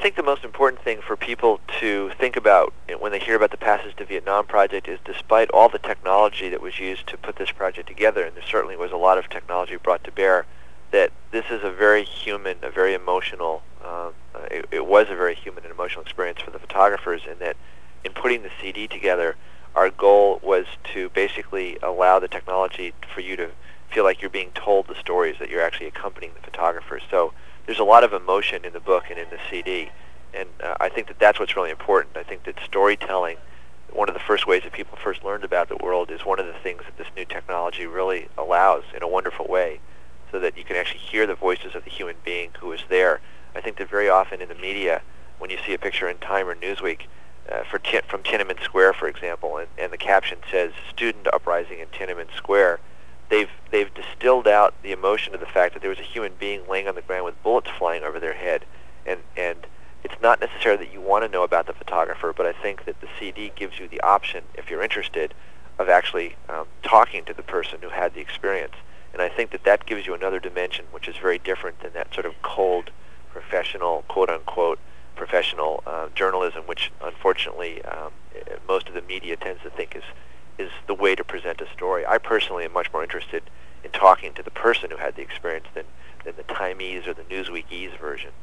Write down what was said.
think the most important thing for people to think about when they hear about the Passage to Vietnam project is, despite all the technology that was used to put this project together, and there certainly was a lot of technology brought to bear, that this is a very human, a very emotional, it was a very human and emotional experience for the photographers, and that in putting the CD together, our goal was to basically allow the technology for you to feel like you're being told the stories, that you're actually accompanying the photographers. So there's a lot of emotion in the book and in the CD, and I think that that's what's really important. I think that storytelling, one of the first ways that people first learned about the world, is one of the things that this new technology really allows in a wonderful way, so that you can actually hear the voices of the human being who is there. I think that very often in the media, when you see a picture in Time or Newsweek from Tiananmen Square, for example, and the caption says "Student Uprising in Tiananmen Square," they've distilled out the emotion of the fact that there was a human being laying on the ground with bullets flying over their head, and it's not necessarily that you want to know about the photographer, but I think that the CD gives you the option, if you're interested, of actually talking to the person who had the experience. And I think that that gives you another dimension, which is very different than that sort of cold, professional, quote-unquote, professional journalism, which unfortunately most of the media tends to think is the way to present a story. I personally am much more interested in talking to the person who had the experience than the Timeese or the Newsweekese version.